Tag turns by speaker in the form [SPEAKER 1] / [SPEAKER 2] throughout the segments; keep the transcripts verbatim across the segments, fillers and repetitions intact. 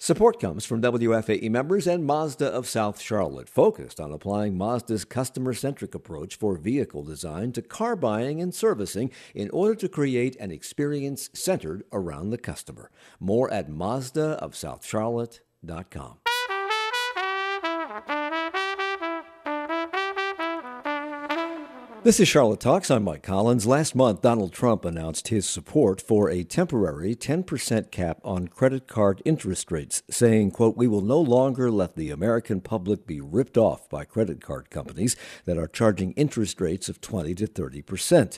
[SPEAKER 1] Support comes from W F A E members and Mazda of South Charlotte, focused on applying Mazda's customer-centric approach for vehicle design to car buying and servicing in order to create an experience centered around the customer. More at Mazda of South Charlotte dot com. This is Charlotte Talks. I'm Mike Collins. Last month, Donald Trump announced his support for a temporary ten percent cap on credit card interest rates, saying, quote, "We will no longer let the American public be ripped off by credit card companies that are charging interest rates of twenty to thirty percent.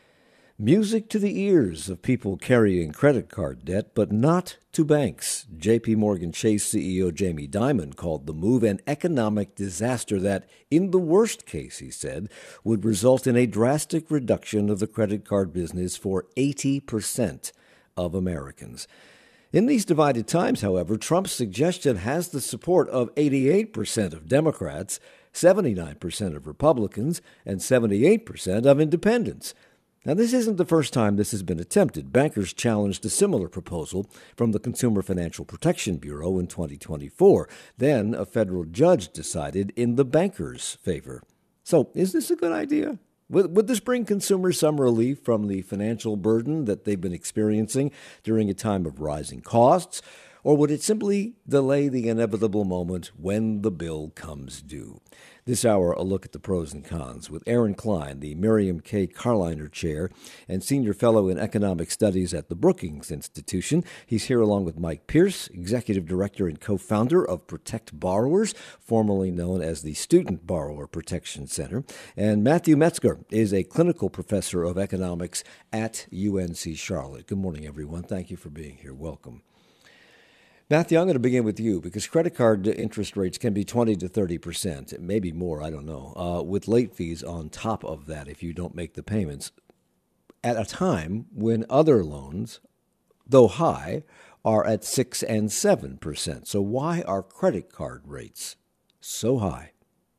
[SPEAKER 1] Music to the ears of people carrying credit card debt, but not to banks. J P. Morgan Chase C E O Jamie Dimon called the move an economic disaster that, in the worst case, he said, would result in a drastic reduction of the credit card business for eighty percent of Americans. In these divided times, however, Trump's suggestion has the support of eighty-eight percent of Democrats, seventy-nine percent of Republicans, and seventy-eight percent of independents. Now, this isn't the first time this has been attempted. Bankers challenged a similar proposal from the Consumer Financial Protection Bureau in twenty twenty-four. Then a federal judge decided in the bankers' favor. So, is this a good idea? Would, would this bring consumers some relief from the financial burden that they've been experiencing during a time of rising costs? Or would it simply delay the inevitable moment when the bill comes due? This hour, a look at the pros and cons with Aaron Klein, the Miriam K. Carliner Chair and Senior Fellow in Economic Studies at the Brookings Institution. He's here along with Mike Pierce, Executive Director and co-founder of Protect Borrowers, formerly known as the Student Borrower Protection Center. And Matthew Metzger is a clinical professor of economics at U N C Charlotte. Good morning, everyone. Thank you for being here. Welcome. Matthew, I'm going to begin with you because credit card interest rates can be twenty to thirty percent, maybe more, I don't know, uh, with late fees on top of that if you don't make the payments, at a time when other loans, though high, are at six and seven percent. So why are credit card rates so high?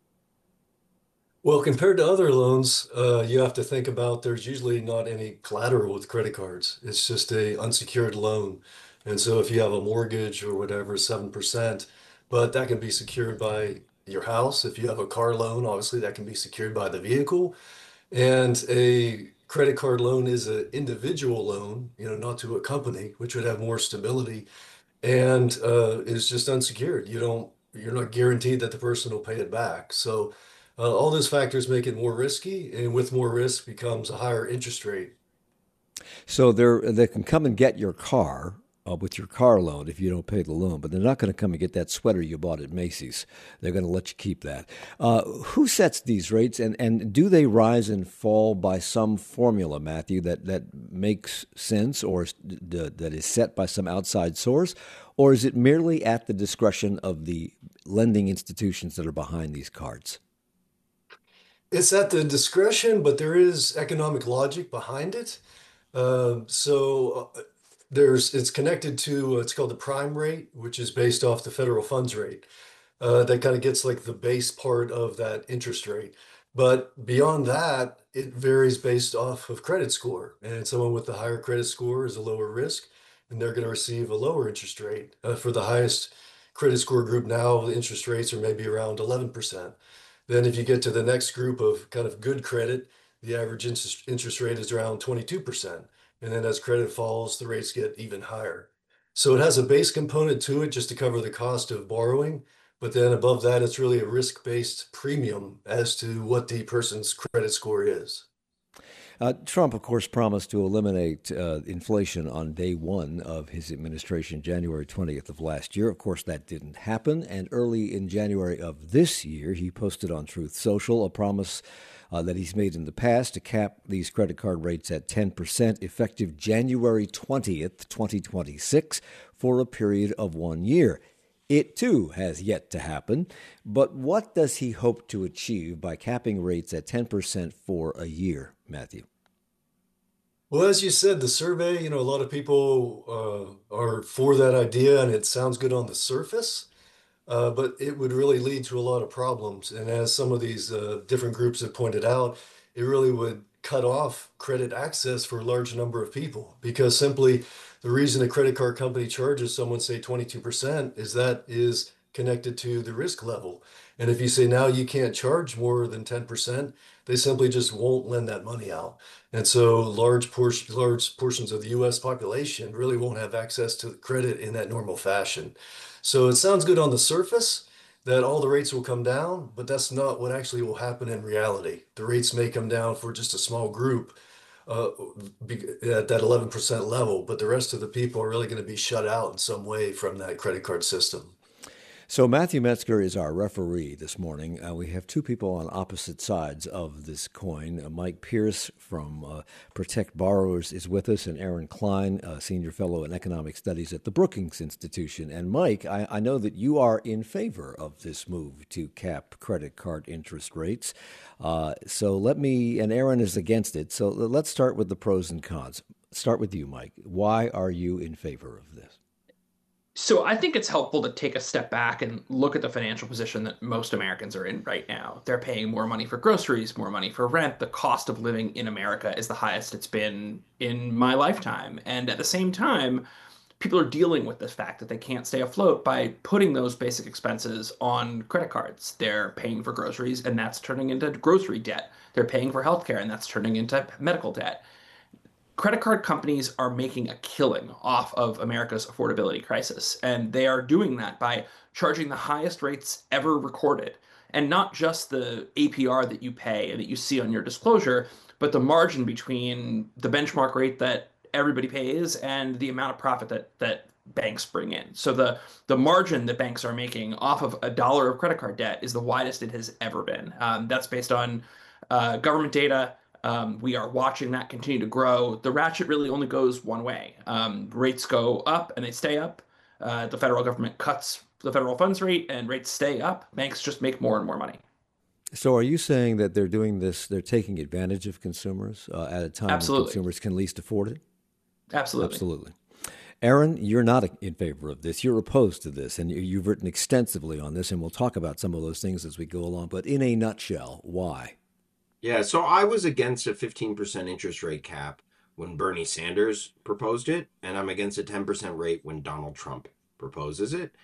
[SPEAKER 2] Well, compared to other loans, uh, you have to think about there's usually not any collateral with credit cards. It's just a unsecured loan. And so if you have a mortgage or whatever, seven percent, but that can be secured by your house. If you have a car loan, obviously that can be secured by the vehicle. And a credit card loan is an individual loan, you know, not to a company, which would have more stability and uh, is just unsecured. You don't, you're not guaranteed that the person will pay it back. So uh, all those factors make it more risky, and with more risk becomes a higher interest rate.
[SPEAKER 1] So they're, they can come and get your car uh, with your car loan if you don't pay the loan, but they're not going to come and get that sweater you bought at Macy's. They're going to let you keep that. Uh, who sets these rates, and, and do they rise and fall by some formula, Matthew, that, that makes sense or is, d- that is set by some outside source? Or is it merely at the discretion of the lending institutions that are behind these cards?
[SPEAKER 2] It's at the discretion, but there is economic logic behind it. Um, so uh, there's it's connected to uh, it's called the prime rate, which is based off the federal funds rate. Uh, that kind of gets like the base part of that interest rate. But beyond that, it varies based off of credit score. And someone with the higher credit score is a lower risk, and they're going to receive a lower interest rate. Uh, for the highest credit score group now, the interest rates are maybe around eleven percent. Then if you get to the next group of kind of good credit, the average interest, interest rate is around twenty-two percent. And then as credit falls, the rates get even higher. So it has a base component to it just to cover the cost of borrowing. But then above that, it's really a risk-based premium as to what the person's credit score is.
[SPEAKER 1] Uh, Trump, of course, promised to eliminate uh, inflation on day one of his administration, January twentieth of last year. Of course, that didn't happen. And early in January of this year, he posted on Truth Social a promise uh, that he's made in the past to cap these credit card rates at ten percent effective January twentieth, twenty twenty-six, for a period of one year. It, too, has yet to happen. But what does he hope to achieve by capping rates at ten percent for a year, Matthew?
[SPEAKER 2] Well, as you said, the survey, you know, a lot of people uh, are for that idea and it sounds good on the surface, uh, but it would really lead to a lot of problems. And as some of these uh, different groups have pointed out, it really would cut off credit access for a large number of people because simply The reason a credit card company charges someone, say twenty-two percent, is that is connected to the risk level. And if you say now you can't charge more than ten percent, they simply just won't lend that money out. And so large portion, large portions of the U S population really won't have access to credit in that normal fashion. So it sounds good on the surface that all the rates will come down, but that's not what actually will happen in reality. The rates may come down for just a small group uh, at that eleven percent level, but the rest of the people are really going to be shut out in some way from that credit card system.
[SPEAKER 1] So Matthew Metzger is our referee this morning. Uh, we have two people on opposite sides of this coin. Uh, Mike Pierce from uh, Protect Borrowers is with us, and Aaron Klein, uh, senior fellow in economic studies at the Brookings Institution. And Mike, I, I know that you are in favor of this move to cap credit card interest rates. Uh, so let me, and Aaron is against it. So let's start with the pros and cons. Start with you, Mike. Why are you in favor of this?
[SPEAKER 3] So I think it's helpful to take a step back and look at the financial position that most Americans are in right now. They're paying more money for groceries, more money for rent. The cost of living in America is the highest it's been in my lifetime. And at the same time, people are dealing with this fact that they can't stay afloat by putting those basic expenses on credit cards. They're paying for groceries, and that's turning into grocery debt. They're paying for healthcare, and that's turning into medical debt. Credit card companies are making a killing off of America's affordability crisis, and they are doing that by charging the highest rates ever recorded. And not just the A P R that you pay and that you see on your disclosure, but the margin between the benchmark rate that everybody pays and the amount of profit that that banks bring in. So the the margin that banks are making off of a dollar of credit card debt is the widest it has ever been. Um, that's based on uh, government data. Um, we are watching that continue to grow. The ratchet really only goes one way. Um, rates go up and they stay up. Uh, the federal government cuts the federal funds rate and rates stay up. Banks just make more and more money.
[SPEAKER 1] So, are you saying that they're doing this, they're taking advantage of consumers uh, at a time when
[SPEAKER 3] Absolutely.
[SPEAKER 1] consumers can least afford it?
[SPEAKER 3] Absolutely.
[SPEAKER 1] Absolutely. Aaron, you're not in favor of this. You're opposed to this, and you've written extensively on this, and we'll talk about some of those things as we go along. But in a nutshell, why?
[SPEAKER 4] Yeah, so I was against a fifteen percent interest rate cap when Bernie Sanders proposed it, and I'm against a ten percent rate when Donald Trump proposes it.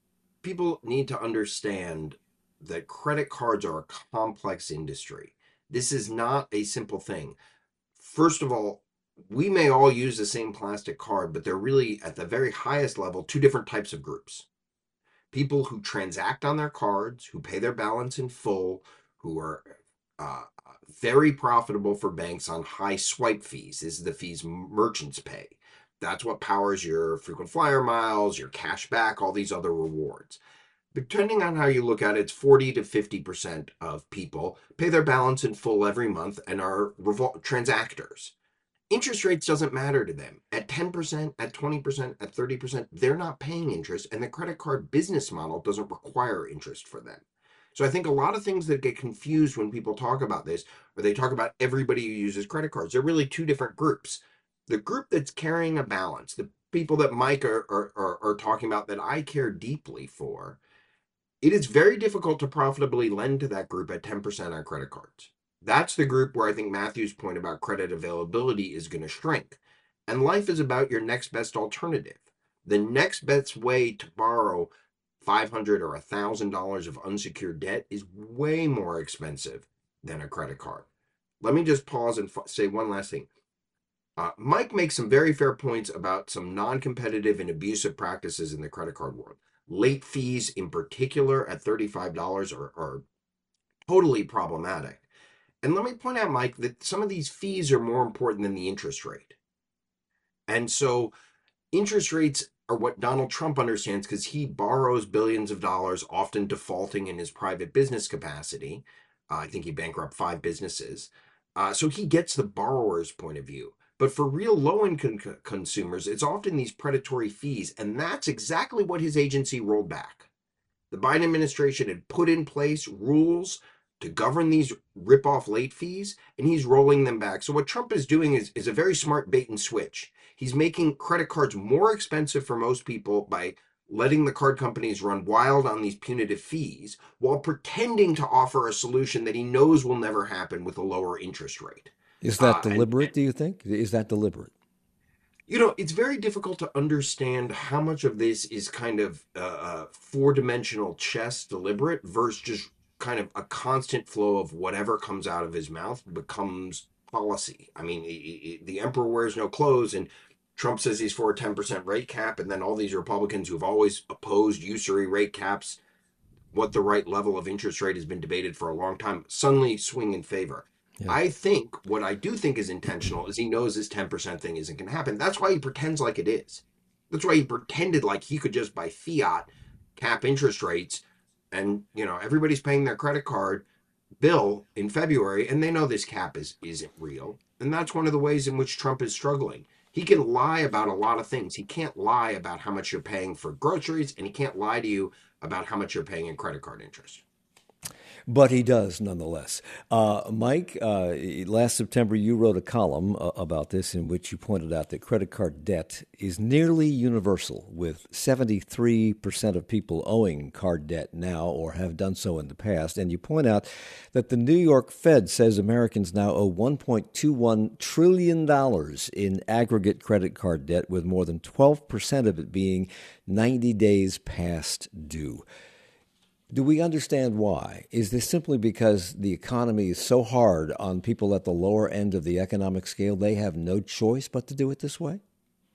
[SPEAKER 4] People need to understand that credit cards are a complex industry. This is not a simple thing. First of all, we may all use the same plastic card, but they're really at the very highest level two different types of groups. People who transact on their cards, who pay their balance in full, who are uh, very profitable for banks on high swipe fees. This is the fees merchants pay. That's what powers your frequent flyer miles, your cash back, all these other rewards. Depending on how you look at it, it's forty to fifty percent of people pay their balance in full every month and are revol- transactors. Interest rates doesn't matter to them. At ten percent, at twenty percent, at thirty percent, they're not paying interest, and the credit card business model doesn't require interest for them. So I think a lot of things that get confused when people talk about this, or they talk about everybody who uses credit cards, they're really two different groups. The group that's carrying a balance, the people that Mike are, are, are, are talking about that I care deeply for, it is very difficult to profitably lend to that group at ten percent on credit cards. That's the group where I think Matthew's point about credit availability is going to shrink. And life is about your next best alternative. The next best way to borrow five hundred dollars or one thousand dollars of unsecured debt is way more expensive than a credit card. Let me just pause and f- say one last thing. Uh, Mike makes some very fair points about some non-competitive and abusive practices in the credit card world. Late fees in particular at thirty-five dollars are, are totally problematic. And let me point out, Mike, that some of these fees are more important than the interest rate. And so interest rates are what Donald Trump understands because he borrows billions of dollars, often defaulting in his private business capacity. Uh, I think he bankrupted five businesses. Uh, so he gets the borrower's point of view. But for real low-income co- consumers, it's often these predatory fees, and that's exactly what his agency rolled back. The Biden administration had put in place rules to govern these rip-off late fees, and he's rolling them back. So what Trump is doing is, is a very smart bait and switch. He's making credit cards more expensive for most people by letting the card companies run wild on these punitive fees while pretending to offer a solution that he knows will never happen with a lower interest rate.
[SPEAKER 1] Is that
[SPEAKER 4] Uh, and,
[SPEAKER 1] deliberate,
[SPEAKER 4] and
[SPEAKER 1] do you think? Is that deliberate?
[SPEAKER 4] You know, it's very difficult to understand how much of this is kind of uh, uh, four-dimensional chess deliberate versus just kind of a constant flow of whatever comes out of his mouth becomes policy. I mean, he- he- the emperor wears no clothes, and Trump says he's for a ten percent rate cap, and then all these Republicans who've always opposed usury rate caps, what the right level of interest rate has been debated for a long time, suddenly swing in favor.
[SPEAKER 1] Yeah.
[SPEAKER 4] I think what I do think is intentional is he knows this ten percent thing isn't going to happen. That's why he pretends like it is. That's why he pretended like he could just by fiat cap interest rates, and you know everybody's paying their credit card bill in February and they know this cap is isn't real. And that's one of the ways in which Trump is struggling. He can lie about a lot of things. He can't lie about how much you're paying for groceries, and he can't lie to you about how much you're paying in credit card interest.
[SPEAKER 1] But he does nonetheless. Uh, Mike, uh, last September you wrote a column uh, about this in which you pointed out that credit card debt is nearly universal, with seventy-three percent of people owing card debt now or have done so in the past. And you point out that the New York Fed says Americans now owe one point two one trillion dollars in aggregate credit card debt, with more than twelve percent of it being ninety days past due. Do we understand why? Is this simply because the economy is so hard on people at the lower end of the economic scale, they have no choice but to do it this way?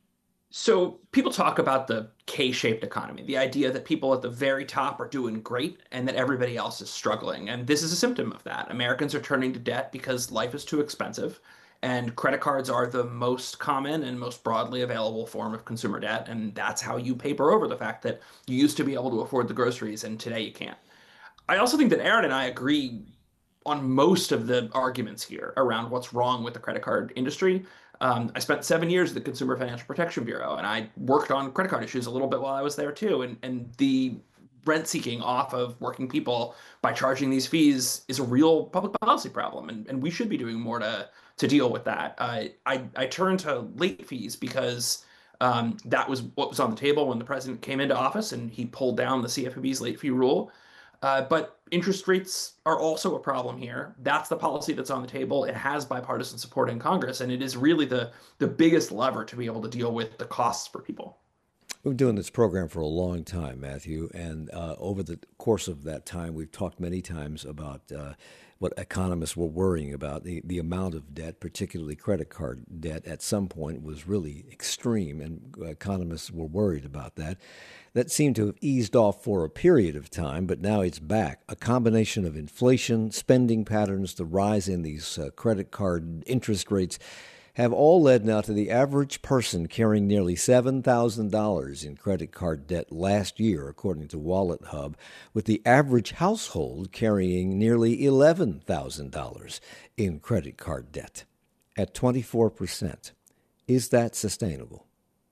[SPEAKER 3] So people talk about the K-shaped economy, the idea that people at the very top are doing great and that everybody else is struggling. And this is a symptom of that. Americans are turning to debt because life is too expensive, and credit cards are the most common and most broadly available form of consumer debt. And that's how you paper over the fact that you used to be able to afford the groceries and today you can't. I also think that Aaron and I agree on most of the arguments here around what's wrong with the credit card industry. Um, I spent seven years at the Consumer Financial Protection Bureau, and I worked on credit card issues a little bit while I was there too. And and the rent seeking off of working people by charging these fees is a real public policy problem, and, and we should be doing more to to deal with that. Uh, I I turned to late fees because um, that was what was on the table when the president came into office, and he pulled down the C F P B's late fee rule. Uh, but interest rates are also a problem here. That's the policy that's on the table. It has bipartisan support in Congress, and it is really the the biggest lever to be able to deal with the costs for people.
[SPEAKER 1] We've been doing this program for a long time, Matthew, and uh, over the course of that time, we've talked many times about uh, what economists were worrying about. The, the amount of debt, particularly credit card debt, at some point was really extreme, and economists were worried about that. That seemed to have eased off for a period of time, but now it's back. A combination of inflation, spending patterns, the rise in these uh, credit card interest rates have all led now to the average person carrying nearly seven thousand dollars in credit card debt last year, according to Wallet Hub, with the average household carrying nearly eleven thousand dollars in credit card debt at twenty-four percent. Is that sustainable?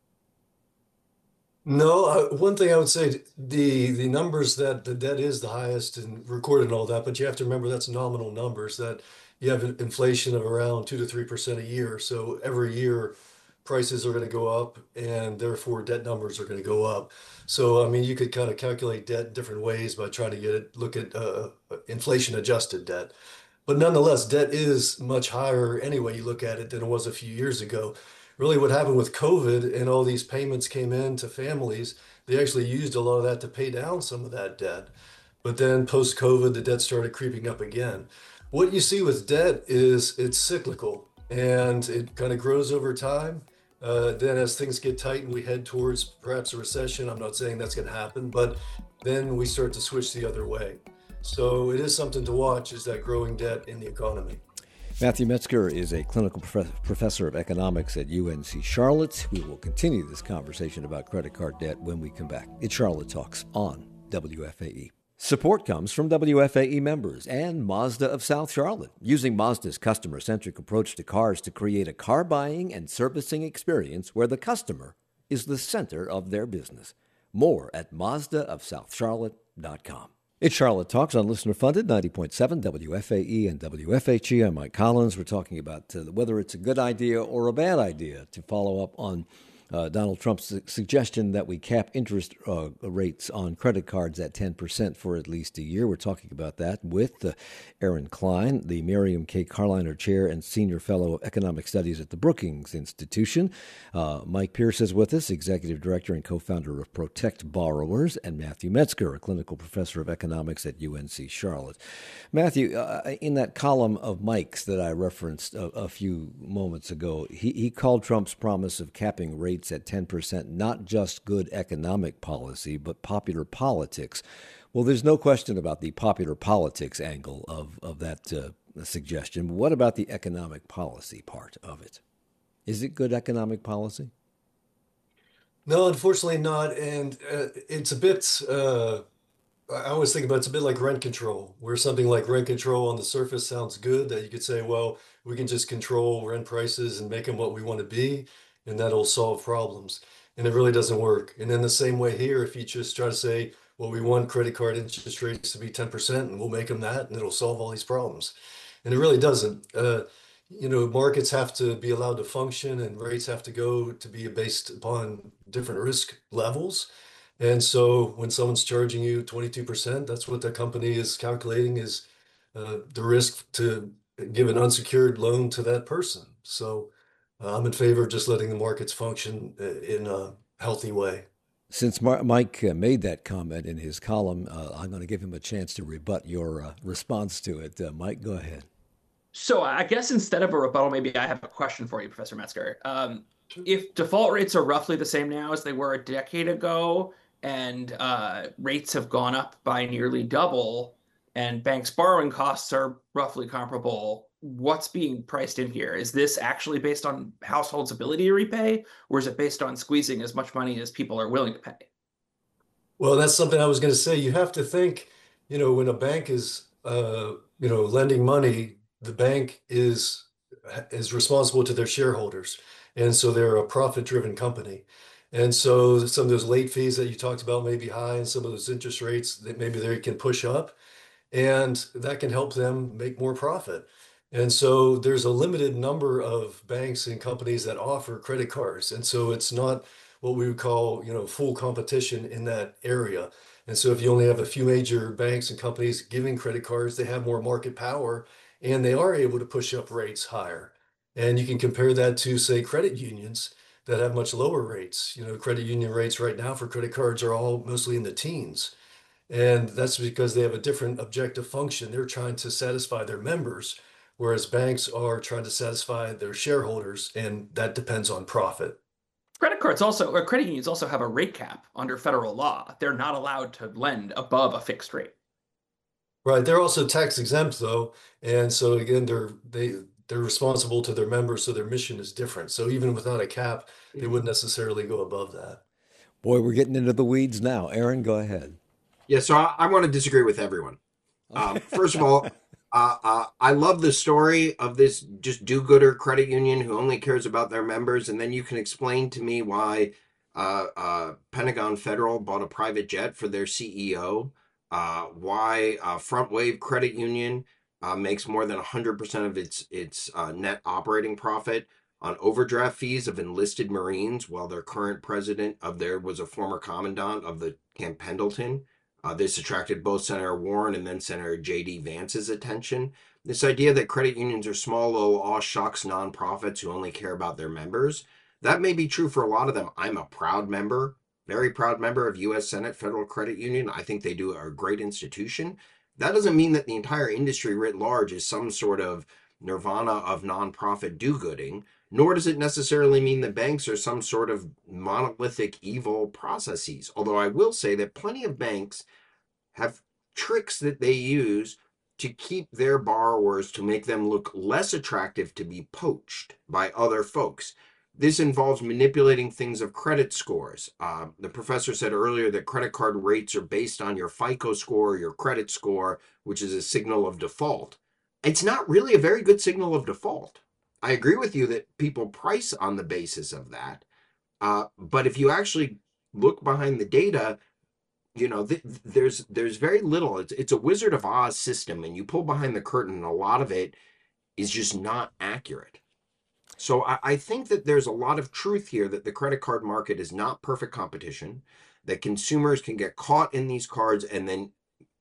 [SPEAKER 2] No, uh, one thing I would say, the the numbers that the debt is the highest and recorded and all that, but you have to remember that's nominal numbers, that you have inflation of around two to three percent a year. So every year prices are going to go up, and therefore debt numbers are going to go up. So I mean, you could kind of calculate debt in different ways by trying to get it, look at uh, inflation adjusted debt. But nonetheless, debt is much higher any way you look at it than it was a few years ago. Really, what happened with COVID and all these payments came in to families, they actually used a lot of that to pay down some of that debt. But then post-COVID, the debt started creeping up again. What you see with debt is it's cyclical and it kind of grows over time. Uh, then as things get tight and we head towards perhaps a recession, I'm not saying that's going to happen, but then we start to switch the other way. So it is something to watch, is that growing debt in the economy.
[SPEAKER 1] Matthew Metzger is a clinical prof- professor of economics at U N C Charlotte. We will continue this conversation about credit card debt when we come back. It's Charlotte Talks on W F A E. Support comes from W F A E members and Mazda of South Charlotte, using Mazda's customer-centric approach to cars to create a car buying and servicing experience where the customer is the center of their business. More at Mazda of South Charlotte dot com. It's Charlotte Talks on Listener Funded, ninety point seven W F A E and W F H E. I'm Mike Collins. We're talking about uh, whether it's a good idea or a bad idea to follow up on Uh, Donald Trump's su- suggestion that we cap interest uh, rates on credit cards at ten percent for at least a year. We're talking about that with uh, Aaron Klein, the Miriam K. Carliner Chair and Senior Fellow of Economic Studies at the Brookings Institution. Uh, Mike Pierce is with us, Executive Director and co-founder of Protect Borrowers, and Matthew Metzger, a clinical professor of economics at U N C Charlotte. Matthew, uh, in that column of Mike's that I referenced a, a few moments ago, he, he called Trump's promise of capping rates at ten percent not just good economic policy, but popular politics. Well, there's no question about the popular politics angle of, of that uh, suggestion. What about the economic policy part of it? Is it good economic policy?
[SPEAKER 2] No, unfortunately not. And uh, it's a bit, uh, I always think about it's a bit like rent control, where something like rent control on the surface sounds good, that you could say, well, we can just control rent prices and make them what we want to be, and that'll solve problems. And it really doesn't work. And in the same way here, if you just try to say, well, we want credit card interest rates to be ten percent and we'll make them that and it'll solve all these problems. And it really doesn't. Uh, you know, markets have to be allowed to function and rates have to go to be based upon different risk levels. And so when someone's charging you twenty-two percent, that's what the company is calculating is uh, the risk to give an unsecured loan to that person. So uh, I'm in favor of just letting the markets function uh, in a healthy way.
[SPEAKER 1] Since Mar- Mike uh, made that comment in his column, uh, I'm going to give him a chance to rebut your uh, response to it. Uh, Mike, go ahead.
[SPEAKER 3] So I guess instead of a rebuttal, maybe I have a question for you, Professor Metzger. Um, if default rates are roughly the same now as they were a decade ago, and uh, rates have gone up by nearly double, and banks' borrowing costs are roughly comparable, what's being priced in here? Is this actually based on households' ability to repay, or is it based on squeezing as much money as people are willing to pay?
[SPEAKER 2] Well, that's something I was going to say. You have to think, you know, when a bank is, uh, you know, lending money, the bank is is responsible to their shareholders, and so they're a profit-driven company. And so some of those late fees that you talked about may be high, and some of those interest rates that maybe they can push up and that can help them make more profit. And so there's a limited number of banks and companies that offer credit cards. And so it's not what we would call, you know, full competition in that area. And so if you only have a few major banks and companies giving credit cards, they have more market power and they are able to push up rates higher. And you can compare that to, say, credit unions that have much lower rates. You know, credit union rates right now for credit cards are all mostly in the teens. And that's because they have a different objective function. They're trying to satisfy their members, whereas banks are trying to satisfy their shareholders, and that depends on profit.
[SPEAKER 3] Credit cards also, or credit unions also have a rate cap under federal law. They're not allowed to lend above a fixed rate.
[SPEAKER 2] Right. They're also tax exempt though. And so again, they're they they're responsible to their members, so their mission is different. So even without a cap, they wouldn't necessarily go above that.
[SPEAKER 1] Boy, we're getting into the weeds now. Aaron, go ahead.
[SPEAKER 4] Yeah, so I, I want to disagree with everyone. Um, first of all, uh, uh, I love the story of this just do-gooder credit union who only cares about their members, and then you can explain to me why uh, uh, Pentagon Federal bought a private jet for their C E O, uh, why uh, Front Wave Credit Union uh, makes more than one hundred percent of its its uh, net operating profit on overdraft fees of enlisted Marines, while their current president of there was a former commandant of the Camp Pendleton. Uh, this attracted both Senator Warren and then Senator J D Vance's attention. This idea that credit unions are small, low, aw shucks nonprofits who only care about their members. That may be true for a lot of them. I'm a proud member, very proud member of U S Senate Federal Credit Union. I think they do a great institution. That doesn't mean that the entire industry writ large is some sort of nirvana of nonprofit do-gooding, nor does it necessarily mean that banks are some sort of monolithic evil processes. Although I will say that plenty of banks have tricks that they use to keep their borrowers to make them look less attractive to be poached by other folks. This involves manipulating things of credit scores. Uh, the professor said earlier that credit card rates are based on your FICO score, your credit score, which is a signal of default. It's not really a very good signal of default. I agree with you that people price on the basis of that. Uh, but if you actually look behind the data, you know, th- there's there's very little. It's, it's a Wizard of Oz system, and you pull behind the curtain, and a lot of it is just not accurate. So I, I think that there's a lot of truth here that the credit card market is not perfect competition, that consumers can get caught in these cards and then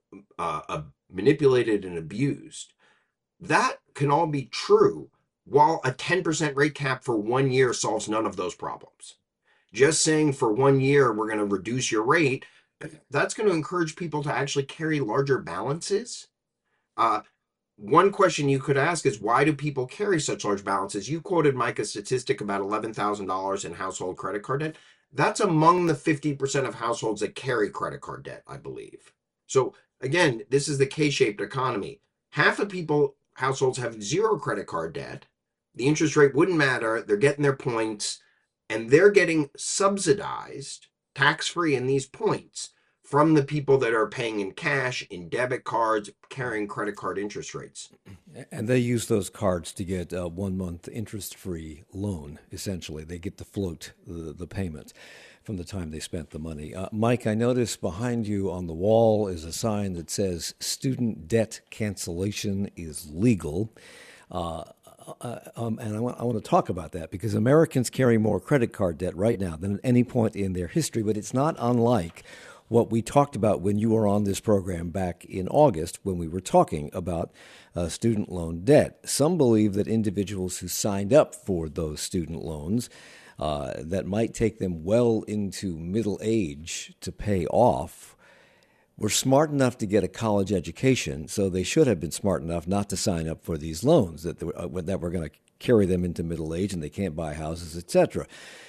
[SPEAKER 4] uh, uh, manipulated and abused. That can all be true while a ten percent rate cap for one year solves none of those problems. Just saying for one year we're going to reduce your rate, that's going to encourage people to actually carry larger balances. Uh, one question you could ask is, why do people carry such large balances? You quoted, Mike, a statistic about eleven thousand dollars in household credit card debt. That's among the fifty percent of households that carry credit card debt, I believe. So again, this is the K-shaped economy. Half of people, households have zero credit card debt. The interest rate wouldn't matter. They're getting their points, and they're getting subsidized, tax-free in these points, from the people that are paying in cash, in debit cards, carrying credit card interest rates.
[SPEAKER 1] And they use those cards to get a one month interest free loan, essentially. They get to float the, the payment from the time they spent the money. Uh, Mike, I notice behind you on the wall is a sign that says student debt cancellation is legal. Uh, uh, um, and I want, I want to talk about that because Americans carry more credit card debt right now than at any point in their history, but it's not unlike what we talked about when you were on this program back in August when we were talking about uh, student loan debt. Some believe that individuals who signed up for those student loans uh, that might take them well into middle age to pay off were smart enough to get a college education, so they should have been smart enough not to sign up for these loans that, uh, that were going to carry them into middle age and they can't buy houses, et cetera.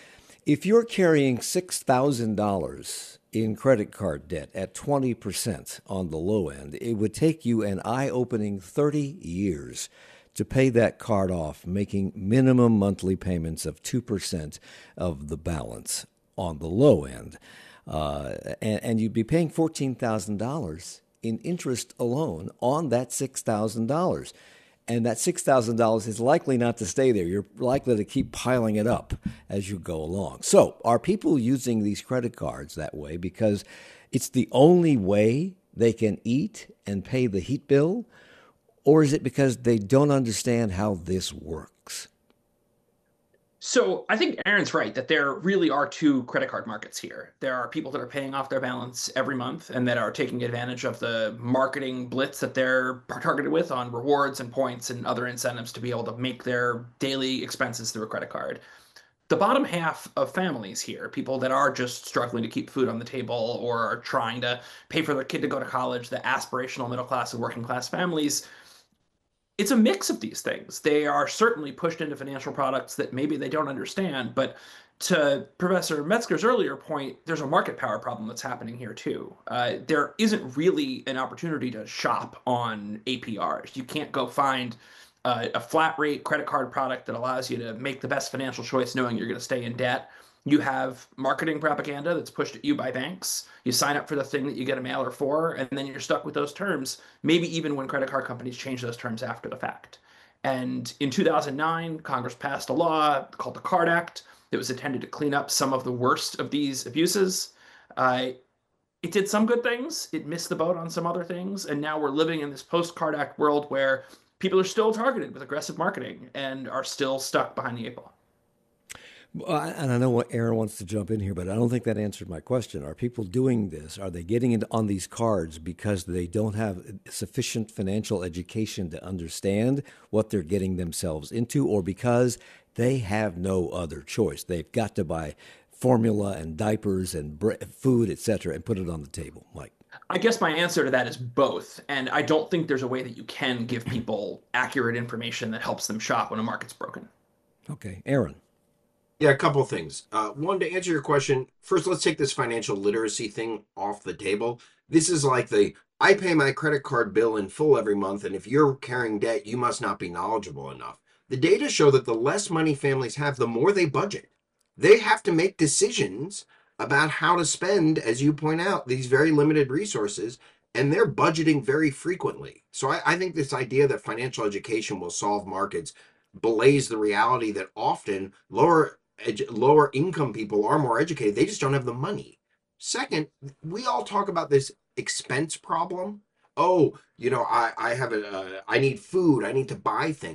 [SPEAKER 1] If you're carrying six thousand dollars in credit card debt at twenty percent on the low end, it would take you an eye-opening thirty years to pay that card off, making minimum monthly payments of two percent of the balance on the low end. Uh, and, and you'd be paying fourteen thousand dollars in interest alone on that six thousand dollars. And that six thousand dollars is likely not to stay there. You're likely to keep piling it up as you go along. So are people using these credit cards that way because it's the only way they can eat and pay the heat bill? Or is it because they don't understand how this works?
[SPEAKER 3] So I think Aaron's right that there really are two credit card markets here. There are people that are paying off their balance every month and that are taking advantage of the marketing blitz that they're targeted with on rewards and points and other incentives to be able to make their daily expenses through a credit card. The bottom half of families here, people that are just struggling to keep food on the table or are trying to pay for their kid to go to college, the aspirational middle class and working class families, it's a mix of these things. They are certainly pushed into financial products that maybe they don't understand, but to Professor Metzger's earlier point, there's a market power problem that's happening here too. Uh, there isn't really an opportunity to shop on A P Rs. You can't go find uh, a flat rate credit card product that allows you to make the best financial choice knowing you're going to stay in debt. You have marketing propaganda that's pushed at you by banks. You sign up for the thing that you get a mailer for, and then you're stuck with those terms, maybe even when credit card companies change those terms after the fact. And in two thousand nine, Congress passed a law called the CARD Act that was intended to clean up some of the worst of these abuses. Uh, it did some good things. It missed the boat on some other things. And now we're living in this post-CARD Act world where people are still targeted with aggressive marketing and are still stuck behind the eight ball.
[SPEAKER 1] Well, and I know what Aaron wants to jump in here, but I don't think that answered my question. Are people doing this? Are they getting into on these cards because they don't have sufficient financial education to understand what they're getting themselves into, or because they have no other choice? They've got to buy formula and diapers and bre- food, et cetera, and put it on the table. Mike.
[SPEAKER 3] I guess my answer to that is both. And I don't think there's a way that you can give people accurate information that helps them shop when a market's broken.
[SPEAKER 1] Okay. Aaron.
[SPEAKER 4] Yeah, a couple things. Uh, one, to answer your question, first, let's take this financial literacy thing off the table. This is like the, I pay my credit card bill in full every month, and if you're carrying debt, you must not be knowledgeable enough. The data show that the less money families have, the more they budget. They have to make decisions about how to spend, as you point out, these very limited resources, and they're budgeting very frequently. So I, I think this idea that financial education will solve markets belays the reality that often lower lower income people are more educated. They just don't have the money. Second, we all talk about this expense problem. Oh, you know, I, I have a, uh, I need food. I need to buy things.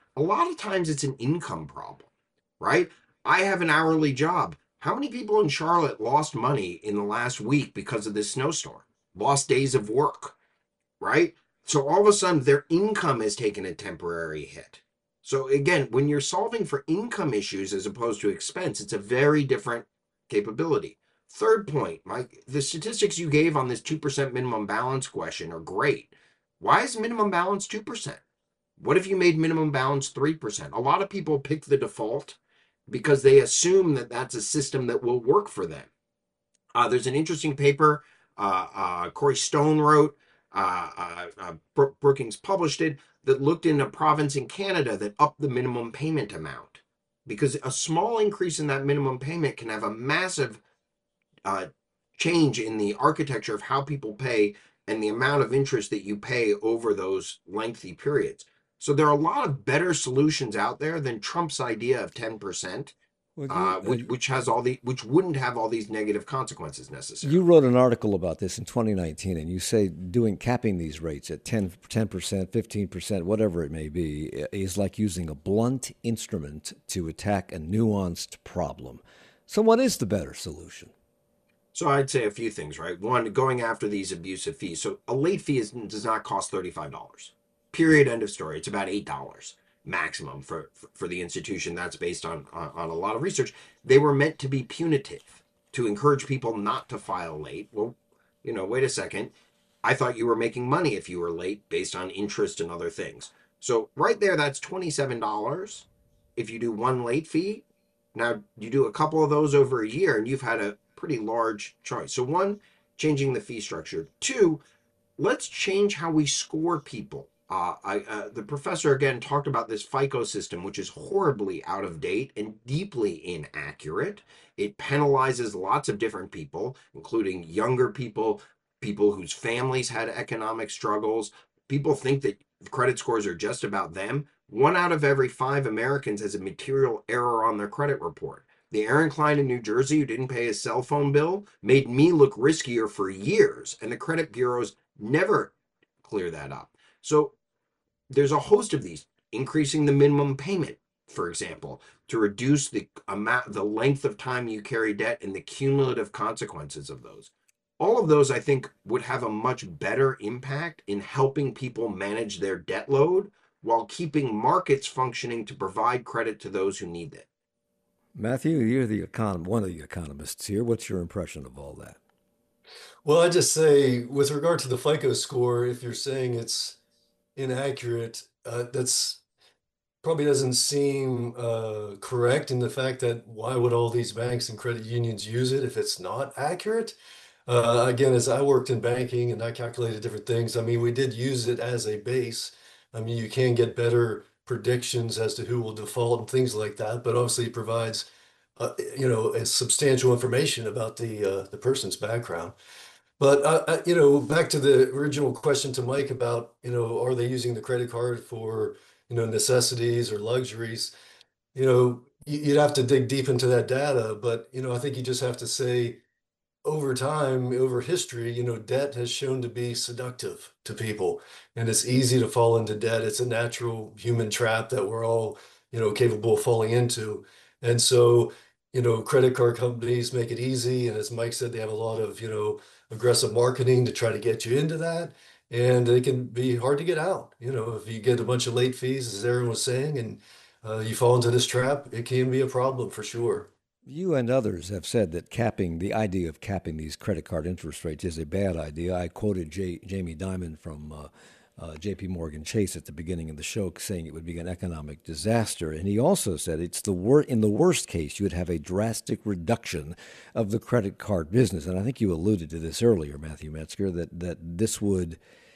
[SPEAKER 4] A lot of times it's an income problem, right? I have an hourly job. How many people in Charlotte lost money in the last week because of this snowstorm? Lost days of work, right? So all of a sudden their income has taken a temporary hit. So again, when you're solving for income issues as opposed to expense, it's a very different capability. Third point, Mike, the statistics you gave on this two percent minimum balance question are great. Why is minimum balance two percent? What if you made minimum balance three percent? A lot of people pick the default because they assume that that's a system that will work for them. Uh, there's an interesting paper uh, uh, Corey Stone wrote, uh, uh, uh, Brookings published it, that looked in a province in Canada that upped the minimum payment amount. Because a small increase in that minimum payment can have a massive uh, change in the architecture of how people pay and the amount of interest that you pay over those lengthy periods. So there are a lot of better solutions out there than Trump's idea of ten percent.
[SPEAKER 1] Well,
[SPEAKER 4] Uh,
[SPEAKER 1] you,
[SPEAKER 4] which
[SPEAKER 1] uh,
[SPEAKER 4] which has all the which wouldn't have all these negative consequences
[SPEAKER 1] you
[SPEAKER 4] necessarily.
[SPEAKER 1] wrote an article about this in twenty nineteen, and you say doing capping these rates at ten, percent, fifteen percent, whatever it may be, is like using a blunt instrument to attack a nuanced problem. So, what is the better solution?
[SPEAKER 4] So I'd say a few things, right? One, going after these abusive fees. So a late fee is, does not cost thirty-five dollars. Period. End of story. It's about eight dollars maximum for, for, for the institution. That's based on, on, on a lot of research. They were meant to be punitive, to encourage people not to file late. Well, you know, wait a second. I thought you were making money if you were late based on interest and other things. So right there, that's twenty-seven dollars if you do one late fee. Now you do a couple of those over a year and you've had a pretty large choice. So one, changing the fee structure. Two, let's change how we score people. Uh, I, uh, the professor again talked about this FICO system, which is horribly out of date and deeply inaccurate. It penalizes lots of different people, including younger people, people whose families had economic struggles. People think that credit scores are just about them. One out of every five Americans has a material error on their credit report. The Aaron Klein in New Jersey who didn't pay his cell phone bill made me look riskier for years, and the credit bureaus never clear that up. So there's a host of these, increasing the minimum payment, for example, to reduce the amount, the length of time you carry debt and the cumulative consequences of those. All of those, I think, would have a much better impact in helping people manage their debt load while keeping markets functioning to provide credit to those who need it.
[SPEAKER 1] Matthew, you're the econ- one of the economists here. What's your impression of all that?
[SPEAKER 2] Well, I just say, with regard to the FICO score, if you're saying it's inaccurate, uh, that's probably doesn't seem uh, correct in the fact that why would all these banks and credit unions use it if it's not accurate? Uh, again, as I worked in banking and I calculated different things, I mean, we did use it as a base. I mean, you can get better predictions as to who will default and things like that, but obviously it provides, uh, you know, a substantial information about the uh, the person's background. But uh, uh, you know, back to the original question to Mike about, you know, are they using the credit card for, you know, necessities or luxuries? You know, you- you'd have to dig deep into that data, but you know, I think you just have to say over time, over history, you know, debt has shown to be seductive to people, and it's easy to fall into debt. It's a natural human trap that we're all, you know, capable of falling into. And so, you know, credit card companies make it easy. And as Mike said, they have a lot of, you know, aggressive marketing to try to get you into that. And it can be hard to get out. You know, if you get a bunch of late fees, as Aaron was saying, and uh, you fall into this trap, it can be a problem for sure.
[SPEAKER 1] You and others have said that capping, the idea of capping these credit card interest rates is a bad idea. I quoted J, Jamie Dimon from uh, uh, J P Morgan Chase at the beginning of the show saying it would be an economic disaster. And he also said it's the wor- in the worst case, you would have a drastic reduction of the credit card business. And I think you alluded to this earlier, Matthew Metzger, that, that this would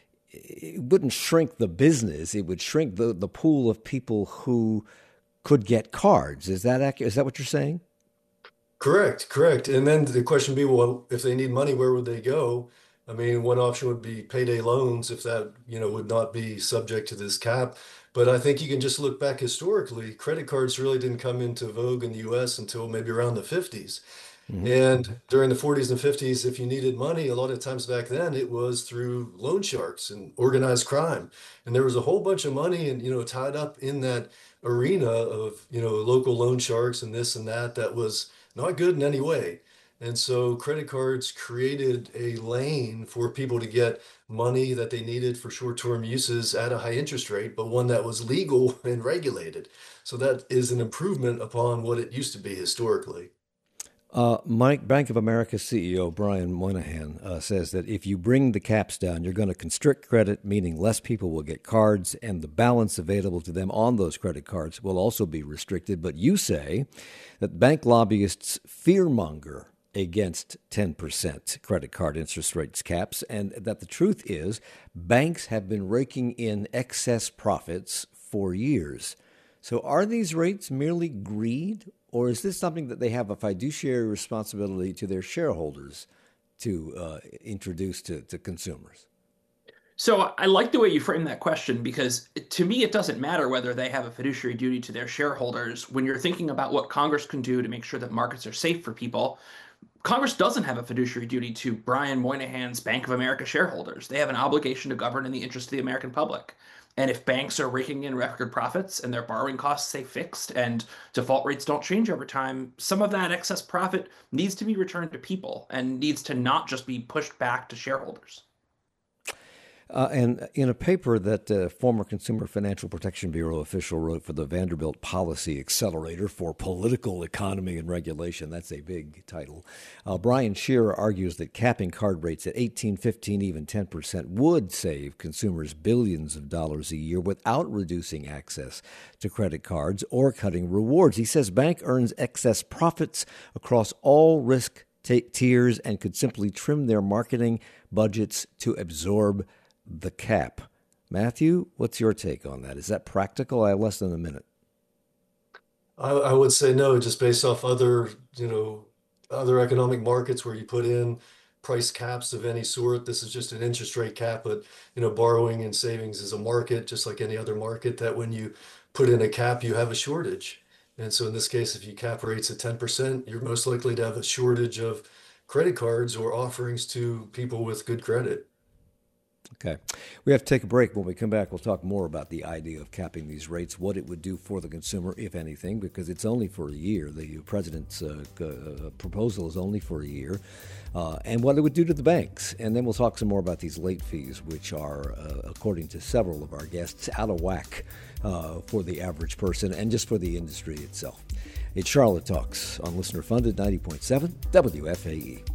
[SPEAKER 1] it wouldn't shrink the business. It would shrink the, the pool of people who could get cards. Is that accurate? Is that what you're saying?
[SPEAKER 2] Correct, correct. And then the question would be, well, if they need money, where would they go? I mean, one option would be payday loans if that, you know, would not be subject to this cap. But I think you can just look back historically. Credit cards really didn't come into vogue in the U S until maybe around the fifties.
[SPEAKER 1] Mhm.
[SPEAKER 2] And during the forties and fifties, if you needed money, a lot of times back then it was through loan sharks and organized crime. And there was a whole bunch of money and, you know, tied up in that arena of, you know, local loan sharks and this and that that was not good in any way. And so credit cards created a lane for people to get money that they needed for short-term uses at a high interest rate, but one that was legal and regulated. So that is an improvement upon what it used to be historically.
[SPEAKER 1] Uh, Mike, Bank of America C E O Brian Moynihan uh, says that if you bring the caps down, you're going to constrict credit, meaning less people will get cards, and the balance available to them on those credit cards will also be restricted. But you say that bank lobbyists fearmonger against ten percent credit card interest rates caps, and that the truth is banks have been raking in excess profits for years. So are these rates merely greed, or is this something that they have a fiduciary responsibility to their shareholders to uh, introduce to, to consumers?
[SPEAKER 3] So I like the way you frame that question because to me, it doesn't matter whether they have a fiduciary duty to their shareholders. When you're thinking about what Congress can do to make sure that markets are safe for people, Congress doesn't have a fiduciary duty to Brian Moynihan's Bank of America shareholders. They have an obligation to govern in the interest of the American public. And if banks are raking in record profits and their borrowing costs stay fixed and default rates don't change over time, some of that excess profit needs to be returned to people and needs to not just be pushed back to shareholders.
[SPEAKER 1] Uh, and in a paper that uh, former Consumer Financial Protection Bureau official wrote for the Vanderbilt Policy Accelerator for Political Economy and Regulation, that's a big title, uh, Brian Shearer argues that capping card rates at eighteen, fifteen, even ten percent would save consumers billions of dollars a year without reducing access to credit cards or cutting rewards. He says bank earns excess profits across all risk t- tiers and could simply trim their marketing budgets to absorb the cap. Matthew, what's your take on that? Is that practical? I have less than a minute.
[SPEAKER 2] I, I would say no, just based off other, you know, other economic markets where you put in price caps of any sort. This is just an interest rate cap, but you know, borrowing and savings is a market, just like any other market, that when you put in a cap, you have a shortage. And so in this case, if you cap rates at ten percent, you're most likely to have a shortage of credit cards or offerings to people with good credit.
[SPEAKER 1] Okay. We have to take a break. When we come back, we'll talk more about the idea of capping these rates, what it would do for the consumer, if anything, because it's only for a year. The president's uh, uh, proposal is only for a year, uh, and what it would do to the banks. And then we'll talk some more about these late fees, which are, uh, according to several of our guests, out of whack uh, for the average person and just for the industry itself. It's Charlotte Talks on Listener Funded ninety point seven W F A E.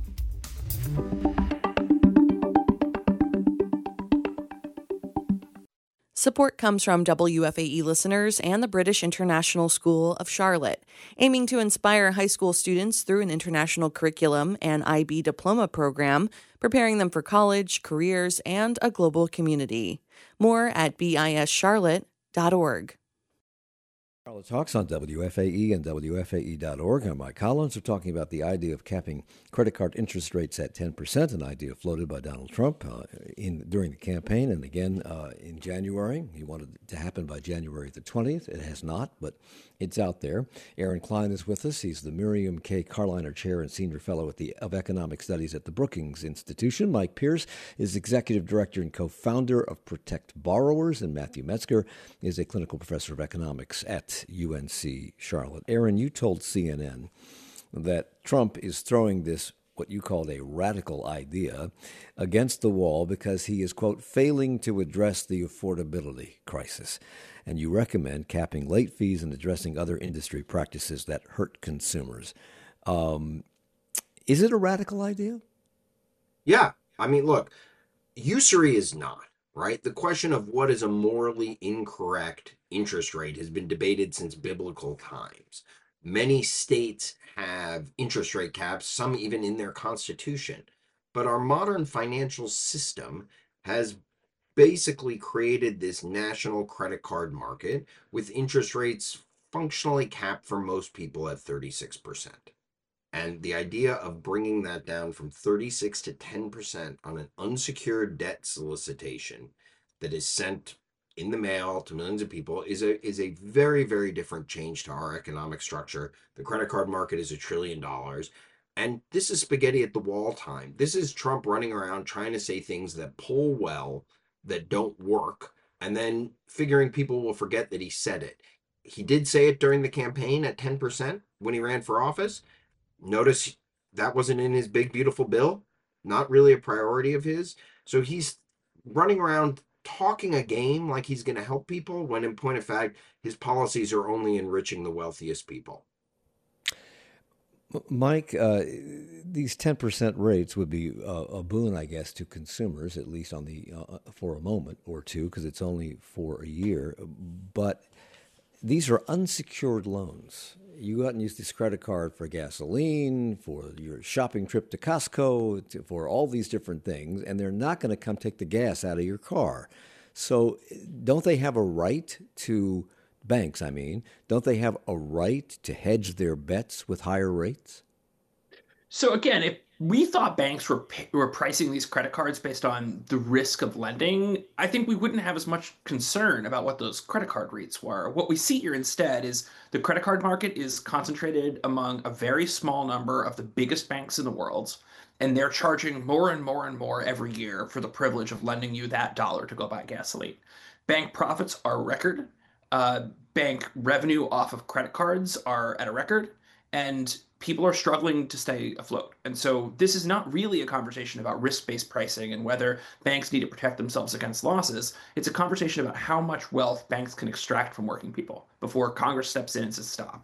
[SPEAKER 5] Support comes from W F A E listeners and the British International School of Charlotte, aiming to inspire high school students through an international curriculum and I B diploma program, preparing them for college, careers, and a global community. More at bis charlotte dot org.
[SPEAKER 1] Charlotte Talks on W F A E and W F A E dot org. I'm Mike Collins. We're talking about the idea of capping credit card interest rates at ten percent, an idea floated by Donald Trump uh, in during the campaign and again uh, in January. He wanted it to happen by January the twentieth. It has not, but it's out there. Aaron Klein is with us. He's the Miriam K. Carliner Chair and Senior Fellow at the, of Economic Studies at the Brookings Institution. Mike Pierce is Executive Director and Co-Founder of Protect Borrowers, and Matthew Metzger is a Clinical Professor of Economics at U N C Charlotte. Aaron, you told C N N that Trump is throwing this, what you called a radical idea, against the wall because he is, quote, failing to address the affordability crisis. And you recommend capping late fees and addressing other industry practices that hurt consumers. Um, is it a radical idea?
[SPEAKER 4] Yeah. I mean, look, usury is not, right? The question of what is a morally incorrect interest rate has been debated since biblical times. Many states have interest rate caps, some even in their constitution. But our modern financial system has basically created this national credit card market with interest rates functionally capped for most people at thirty-six percent. And the idea of bringing that down from thirty-six to ten percent on an unsecured debt solicitation that is sent in the mail to millions of people is a is a very, very different change to our economic structure. The credit card market is a trillion dollars. And this is spaghetti at the wall time. This is Trump running around trying to say things that poll well, that don't work, and then figuring people will forget that he said it. He did say it during the campaign at ten percent when he ran for office. Notice that wasn't in his big, beautiful bill, not really a priority of his. So he's running around talking a game like he's going to help people, when in point of fact, his policies are only enriching the wealthiest people.
[SPEAKER 1] Mike, uh, these ten percent rates would be a, a boon, I guess, to consumers, at least on the uh, for a moment or two, because it's only for a year. But these are unsecured loans. You go out and use this credit card for gasoline, for your shopping trip to Costco, to, for all these different things, and they're not going to come take the gas out of your car. So don't they have a right to, banks, I mean, don't they have a right to hedge their bets with higher rates?
[SPEAKER 3] So again, if we thought banks were were pricing these credit cards based on the risk of lending, I think we wouldn't have as much concern about what those credit card rates were. What we see here instead is the credit card market is concentrated among a very small number of the biggest banks in the world, and they're charging more and more and more every year for the privilege of lending you that dollar to go buy gasoline. Bank profits are record. Uh, bank revenue off of credit cards are at a record, and people are struggling to stay afloat. And so this is not really a conversation about risk-based pricing and whether banks need to protect themselves against losses. It's a conversation about how much wealth banks can extract from working people before Congress steps in and says stop.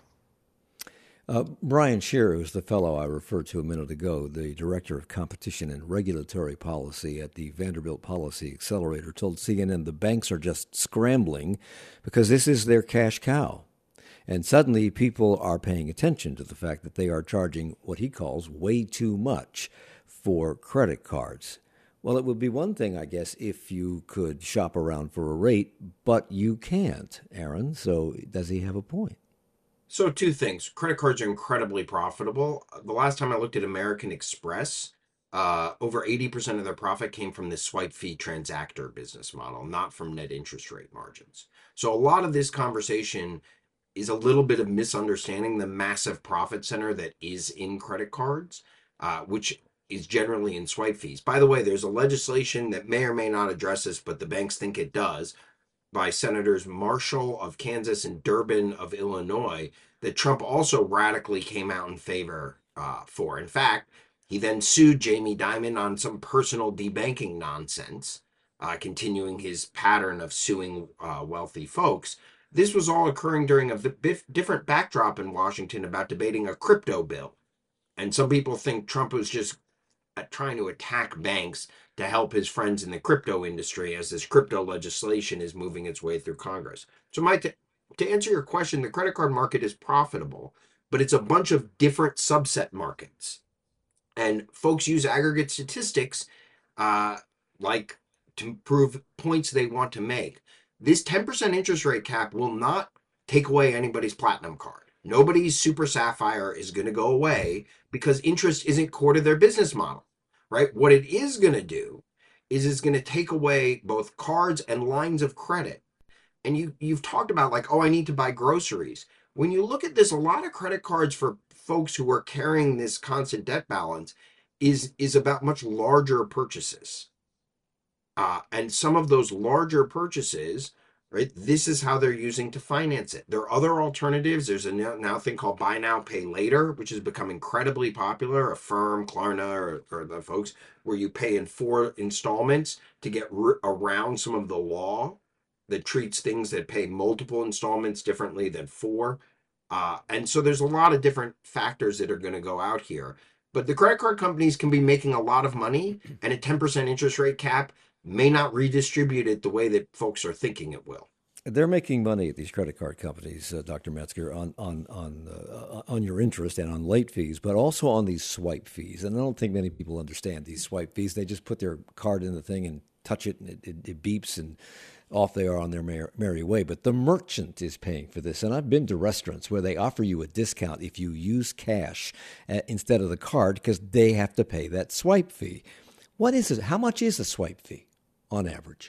[SPEAKER 1] Uh, Brian Scheer, who's the fellow I referred to a minute ago, the director of competition and regulatory policy at the Vanderbilt Policy Accelerator, told C N N the banks are just scrambling because this is their cash cow. And suddenly people are paying attention to the fact that they are charging what he calls way too much for credit cards. Well, it would be one thing, I guess, if you could shop around for a rate, but you can't, Aaron. So does he have a point?
[SPEAKER 4] So two things. Credit cards are incredibly profitable. The last time I looked at American Express, uh, over eighty percent of their profit came from this swipe fee transactor business model, not from net interest rate margins. So a lot of this conversation is a little bit of misunderstanding the massive profit center that is in credit cards, uh, which is generally in swipe fees. By the way, there's a legislation that may or may not address this, but the banks think it does, by Senators Marshall of Kansas and Durbin of Illinois, that Trump also radically came out in favor uh, for. In fact, he then sued Jamie Dimon on some personal debanking nonsense, uh, continuing his pattern of suing uh, wealthy folks. This was all occurring during a different backdrop in Washington about debating a crypto bill. And some people think Trump was just trying to attack banks to help his friends in the crypto industry as this crypto legislation is moving its way through Congress. So, Mike, to, to answer your question, the credit card market is profitable, but it's a bunch of different subset markets. And folks use aggregate statistics uh, like to prove points they want to make. This ten percent interest rate cap will not take away anybody's platinum card. Nobody's super sapphire is going to go away because interest isn't core to their business model, right? What it is going to do is it's going to take away both cards and lines of credit. And you, you've talked about like, oh, I need to buy groceries. When you look at this, a lot of credit cards for folks who are carrying this constant debt balance is, is about much larger purchases. Uh, and some of those larger purchases, right, this is how they're using to finance it. There are other alternatives. There's a now, now thing called buy now, pay later, which has become incredibly popular. Affirm, Klarna, or, or the folks where you pay in four installments to get r- around some of the law that treats things that pay multiple installments differently than four. Uh, and so there's a lot of different factors that are going to go out here. But the credit card companies can be making a lot of money, and a ten percent interest rate cap may not redistribute it the way that folks are thinking it will.
[SPEAKER 1] They're making money at these credit card companies, uh, Doctor Metzger, on on on uh, on your interest and on late fees, but also on these swipe fees. And I don't think many people understand these swipe fees. They just put their card in the thing and touch it, and it, it, it beeps, and off they are on their mer- merry way. But the merchant is paying for this. And I've been to restaurants where they offer you a discount if you use cash uh, instead of the card because they have to pay that swipe fee. What is it? How much is a swipe fee on average?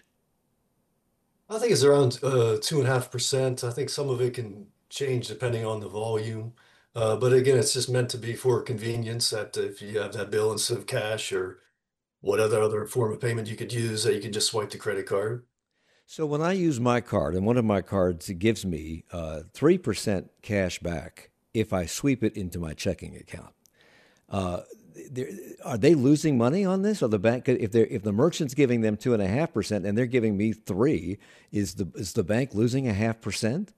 [SPEAKER 2] I think it's around uh, two and a half percent. I think some of it can change depending on the volume. Uh, but again, it's just meant to be for convenience that if you have that bill instead of cash or what other other form of payment you could use that you can just swipe the credit card.
[SPEAKER 1] So when I use my card, and one of my cards gives me uh, three percent cash back if I sweep it into my checking account. Uh, are they losing money on this? Or the bank, if they're if the merchant's giving them two and a half percent and they're giving me three, is the is the bank losing a half percent?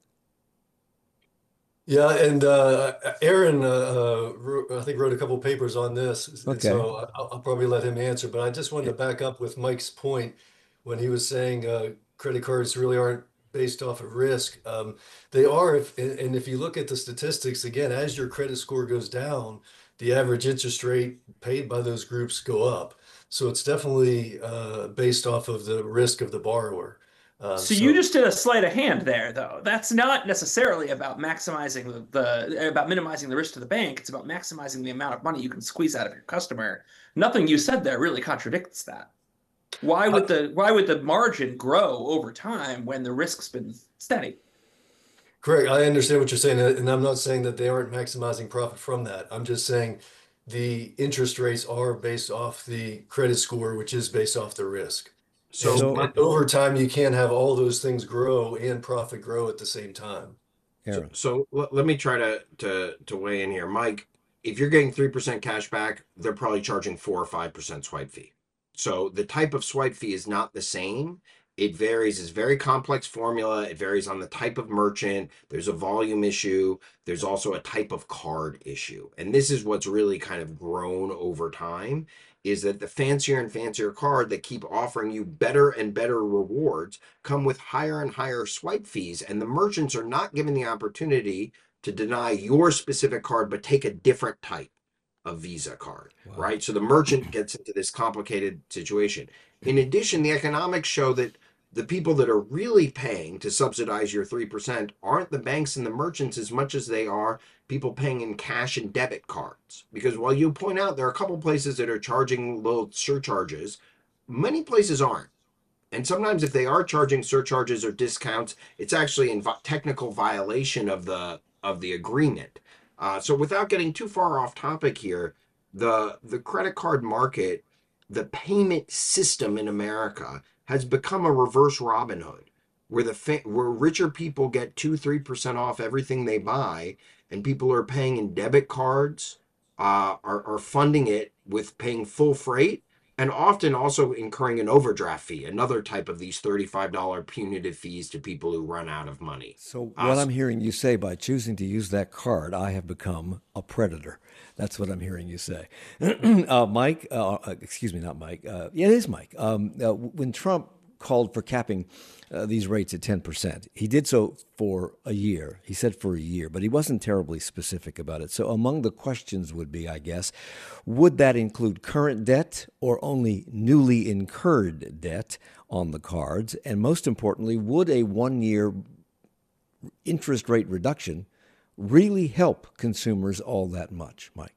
[SPEAKER 2] Yeah, and uh, Aaron, uh, uh, wrote, I think, wrote a couple papers on this, and
[SPEAKER 1] Okay.
[SPEAKER 2] so I- I'll, I'll probably let him answer. But I just wanted to back up with Mike's point when he was saying uh, credit cards really aren't based off of risk. Um, they are, if, and and if you look at the statistics again, as your credit score goes down, the average interest rate paid by those groups go up. So it's definitely uh, based off of the risk of the borrower. Um,
[SPEAKER 3] So you
[SPEAKER 2] so
[SPEAKER 3] just did a sleight of hand there, though. That's not necessarily about maximizing the, the about minimizing the risk to the bank. It's about maximizing the amount of money you can squeeze out of your customer. Nothing you said there really contradicts that. Why would the why would the margin grow over time when the risk's been steady?
[SPEAKER 2] correct. I understand what you're saying, uh, and I'm not saying that they aren't maximizing profit from that. I'm just saying the interest rates are based off the credit score, which is based off the risk.
[SPEAKER 4] So
[SPEAKER 2] And,
[SPEAKER 1] So,
[SPEAKER 2] and
[SPEAKER 4] my,
[SPEAKER 2] over time, you can't have all those things grow and profit grow at the same time.
[SPEAKER 4] so,
[SPEAKER 1] Aaron.
[SPEAKER 4] so let, let me try to to to weigh in here, Mike. If you're getting three percent cash back, they're probably charging four or five percent swipe fee. So the type of swipe fee is not the same. It varies. It's a very complex formula. It varies on the type of merchant. There's a volume issue. There's also a type of card issue. And this is what's really kind of grown over time is that the fancier and fancier card that keep offering you better and better rewards come with higher and higher swipe fees. And the merchants are not given the opportunity to deny your specific card, but take a different type of Visa card,
[SPEAKER 1] Wow.
[SPEAKER 4] right? So the merchant gets into this complicated situation. In addition, the economics show that the people that are really paying to subsidize your three percent aren't the banks and the merchants as much as they are people paying in cash and debit cards. Because while you point out there are a couple places that are charging little surcharges, many places aren't. And sometimes if they are charging surcharges or discounts, it's actually in technical violation of the of the agreement. Uh, so without getting too far off topic here, the the credit card market, the payment system in America has become a reverse Robin Hood, where the fa- where richer people get two three percent off everything they buy, and people are paying in debit cards, uh, are are funding it with paying full freight and often also incurring an overdraft fee, another type of these thirty-five dollars punitive fees to people who run out of money.
[SPEAKER 1] So
[SPEAKER 4] Uh,
[SPEAKER 1] what
[SPEAKER 4] s-
[SPEAKER 1] I'm hearing you say, by choosing to use that card, I have become a predator. That's what I'm hearing you say. uh, Mike, uh, uh, excuse me, not Mike. Uh, yeah, it is Mike. Um, uh, when Trump called for capping uh, these rates at ten percent, he did so for a year. He said for a year, but he wasn't terribly specific about it. So among the questions would be, I guess, would that include current debt or only newly incurred debt on the cards? And most importantly, would a one-year interest rate reduction really help consumers all that much, Mike?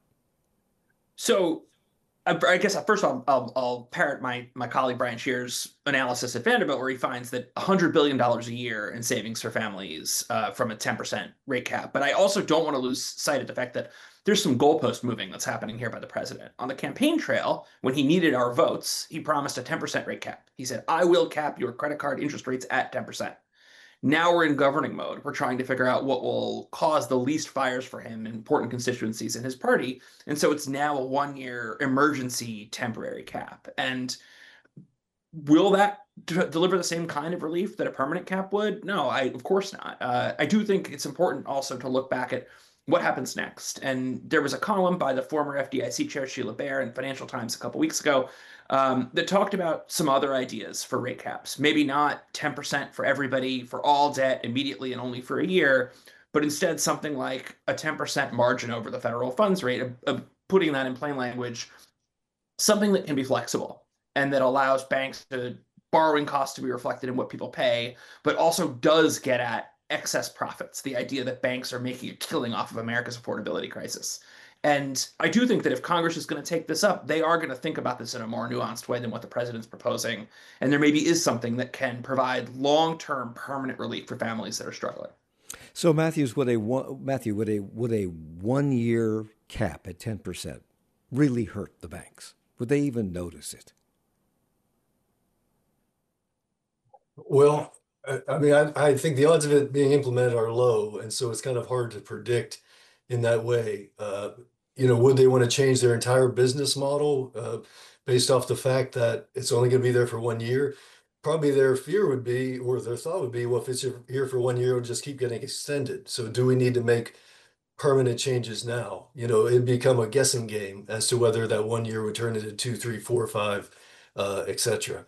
[SPEAKER 3] So I, I guess first I'll, I'll I'll parrot my my colleague Brian Shear's analysis at Vanderbilt, where he finds that one hundred billion dollars a year in savings for families uh, from a ten percent rate cap. But I also don't want to lose sight of the fact that there's some goalpost moving that's happening here by the president. On the campaign trail, when he needed our votes, he promised a ten percent rate cap. He said, I will cap your credit card interest rates at ten percent. Now we're in governing mode. We're trying to figure out what will cause the least fires for him in important constituencies in his party. And so it's now a one year emergency temporary cap. And will that d- deliver the same kind of relief that a permanent cap would? No, I of course not. Uh, I do think it's important also to look back at what happens next. And there was a column by the former F D I C chair Sheila Bair in Financial Times a couple weeks ago um, that talked about some other ideas for rate caps. Maybe not ten percent for everybody for all debt immediately and only for a year, but instead something like a ten percent margin over the federal funds rate, of, of putting that in plain language, something that can be flexible and that allows banks to borrowing costs to be reflected in what people pay, but also does get at excess profits, the idea that banks are making a killing off of America's affordability crisis. And I do think that if Congress is going to take this up, they are going to think about this in a more nuanced way than what the president's proposing. And there maybe is something that can provide long-term permanent relief for families that are struggling.
[SPEAKER 1] So Matthews, would a one, Matthew, would a would a one year cap at ten percent really hurt the banks? Would they even notice it?
[SPEAKER 2] Well, I, I mean, I, I think the odds of it being implemented are low, and so it's kind of hard to predict in that way. Uh, you know, would they want to change their entire business model uh, based off the fact that it's only going to be there for one year? Probably their fear would be, or their thought would be, well, if it's here for one year, it'll just keep getting extended. So do we need to make permanent changes now? You know, it'd become a guessing game as to whether that one year would turn into two, three, four, five, uh, et cetera.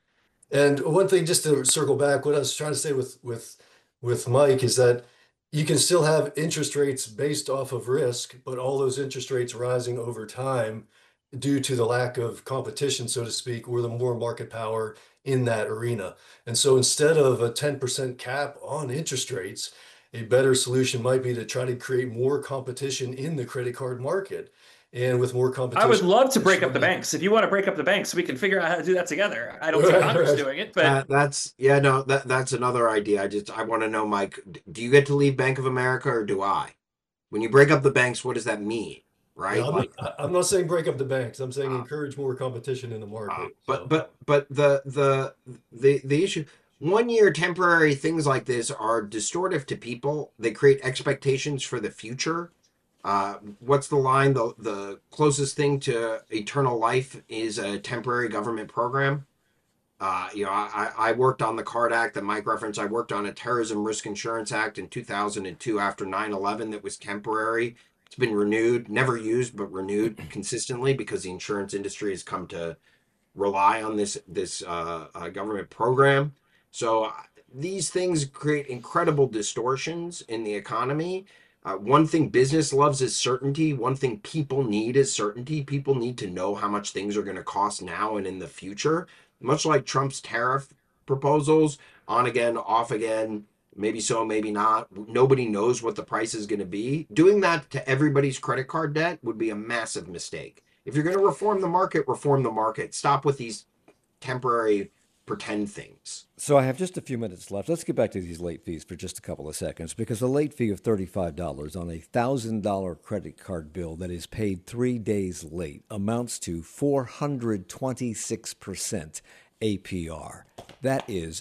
[SPEAKER 2] And one thing, just to circle back, what I was trying to say with with with Mike is that you can still have interest rates based off of risk, but all those interest rates rising over time due to the lack of competition, so to speak, or the more market power in that arena. And so instead of a ten percent cap on interest rates, a better solution might be to try to create more competition in the credit card market. And with more
[SPEAKER 3] I would
[SPEAKER 2] competition,
[SPEAKER 3] love to break up the banks. If you want to break up the banks, we can figure out how to do that together. I don't see
[SPEAKER 2] Right,
[SPEAKER 3] Congress
[SPEAKER 2] right.
[SPEAKER 3] doing it, but
[SPEAKER 4] That, that's yeah, no, that that's another idea. I just I want to know, Mike, d- do you get to leave Bank of America or do I? When you break up the banks, what does that mean?
[SPEAKER 2] Yeah,
[SPEAKER 4] Right?
[SPEAKER 2] I'm
[SPEAKER 4] Like,
[SPEAKER 2] not, I- I'm not saying break up the banks. I'm saying
[SPEAKER 4] uh,
[SPEAKER 2] encourage more competition in the
[SPEAKER 4] uh,
[SPEAKER 2] market.
[SPEAKER 4] but
[SPEAKER 2] So,
[SPEAKER 4] but but the the the the issue, one year temporary things like this are distortive to people. They create expectations for the future. Uh, what's the line? The the closest thing to eternal life is a temporary government program. Uh, you know, I, I worked on the CARD Act that Mike referenced. I worked on a Terrorism Risk Insurance Act in two thousand two after nine eleven that was temporary. It's been renewed, never used, but renewed consistently because the insurance industry has come to rely on this this uh, uh, government program. So uh, these things create incredible distortions in the economy. Uh, one thing business loves is certainty. One thing people need is certainty. People need to know how much things are going to cost now and in the future. Much like Trump's tariff proposals, on again, off again, maybe so, maybe not. Nobody knows what the price is going to be. Doing that to everybody's credit card debt would be a massive mistake. If you're going to reform the market, reform the market. Stop with these temporary pretend things.
[SPEAKER 1] So I have just a few minutes left. Let's get back to these late fees for just a couple of seconds, because a late fee of thirty-five dollars on a one thousand dollars credit card bill that is paid three days late amounts to four hundred twenty-six percent A P R. That is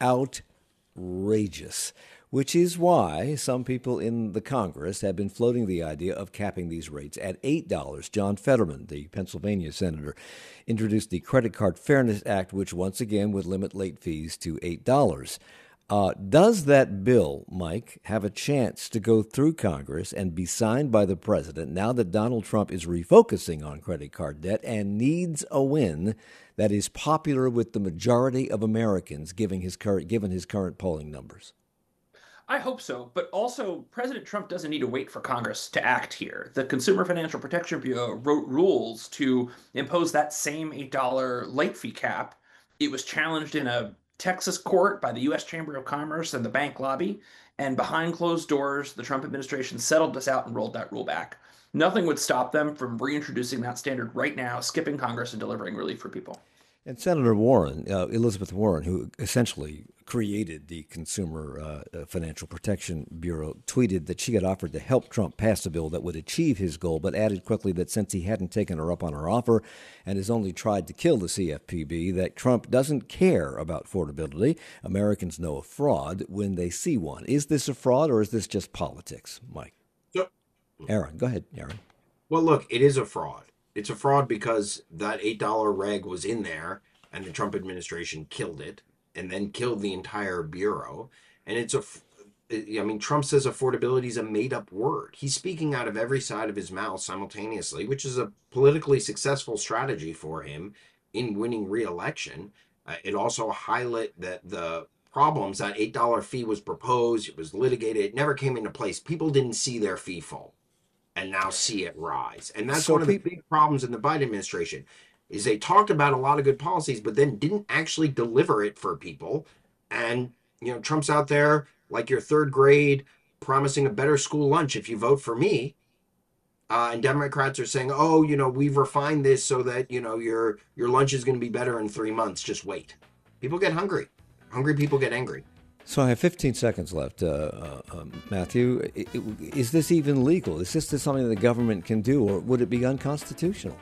[SPEAKER 1] outrageous, which is why some people in the Congress have been floating the idea of capping these rates at eight dollars. John Fetterman, the Pennsylvania senator, introduced the Credit Card Fairness Act, which once again would limit late fees to eight dollars. Uh, does that bill, Mike, have a chance to go through Congress and be signed by the president now that Donald Trump is refocusing on credit card debt and needs a win that is popular with the majority of Americans, given his current, given his current polling numbers?
[SPEAKER 3] I hope so. But also, President Trump doesn't need to wait for Congress to act here. The Consumer Financial Protection Bureau wrote rules to impose that same eight dollars late fee cap. It was challenged in a Texas court by the U S Chamber of Commerce and the bank lobby. And behind closed doors, the Trump administration settled this out and rolled that rule back. Nothing would stop them from reintroducing that standard right now, skipping Congress and delivering relief for people.
[SPEAKER 1] And Senator Warren, uh, Elizabeth Warren, who essentially created the Consumer uh, Financial Protection Bureau, tweeted that she had offered to help Trump pass a bill that would achieve his goal, but added quickly that since he hadn't taken her up on her offer and has only tried to kill the C F P B, that Trump doesn't care about affordability. Americans know a fraud when they see one. Is this a fraud or is this just politics, Mike?
[SPEAKER 4] So,
[SPEAKER 1] Aaron, go ahead, Aaron.
[SPEAKER 4] well, look, it is a fraud. It's a fraud because that eight dollars reg was in there and the Trump administration killed it and then killed the entire bureau. And it's a, I mean, Trump says affordability is a made up word. He's speaking out of every side of his mouth simultaneously, which is a politically successful strategy for him in winning re-election. Uh, it also highlight that the problems, that eight dollars fee was proposed, it was litigated, it never came into place. People didn't see their fee fall and now see it rise. And that's
[SPEAKER 1] So
[SPEAKER 4] one of the
[SPEAKER 1] peop-
[SPEAKER 4] big problems in the Biden administration is they talked about a lot of good policies, but then didn't actually deliver it for people. And, you know, Trump's out there like your third grade promising a better school lunch if you vote for me. Uh, and Democrats are saying, oh, you know, we've refined this so that, you know, your your lunch is going to be better in three months. Just wait. People get hungry. Hungry people get angry.
[SPEAKER 1] So I have fifteen seconds left, uh, uh, uh, Matthew. I- I- Is this even legal? Is this something the government can do, or would it be unconstitutional?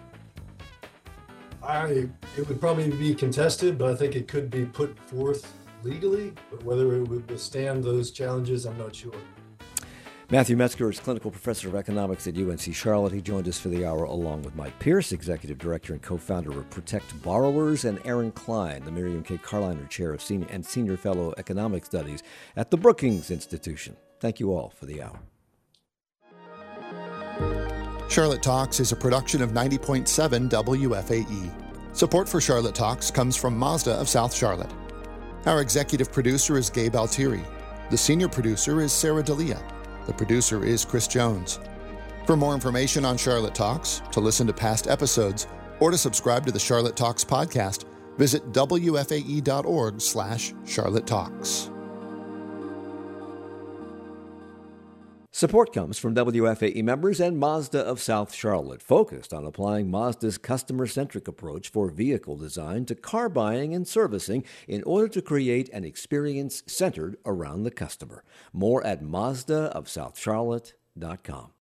[SPEAKER 2] I, it would probably be contested, but I think it could be put forth legally. But whether it would withstand those challenges, I'm not sure.
[SPEAKER 1] Matthew Metzger is clinical professor of economics at U N C Charlotte. He joined us for the hour along with Mike Pierce, executive director and co-founder of Protect Borrowers, and Aaron Klein, the Miriam K. Carliner Chair of Senior and Senior Fellow Economic Studies at the Brookings Institution. Thank you all for the hour.
[SPEAKER 6] Charlotte Talks is a production of ninety point seven W F A E. Support for Charlotte Talks comes from Mazda of South Charlotte. Our executive producer is Gabe Altieri. The senior producer is Sarah D'Elia. The producer is Chris Jones. For more information on Charlotte Talks, to listen to past episodes, or to subscribe to the Charlotte Talks podcast, visit W F A E dot org slash Charlotte Talks.
[SPEAKER 1] Support comes from W F A E members and Mazda of South Charlotte, focused on applying Mazda's customer-centric approach for vehicle design to car buying and servicing in order to create an experience centered around the customer. More at Mazda of South Charlotte dot com.